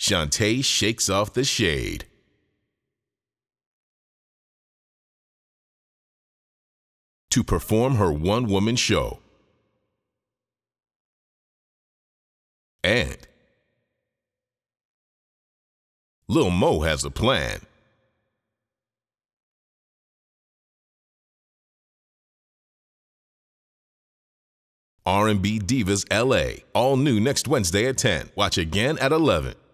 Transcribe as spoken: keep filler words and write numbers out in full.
Shantae shakes off the shade. To perform her one-woman show. And Lil Mo has a plan. R and B Divas L A, all new next Wednesday at ten. Watch again at eleven.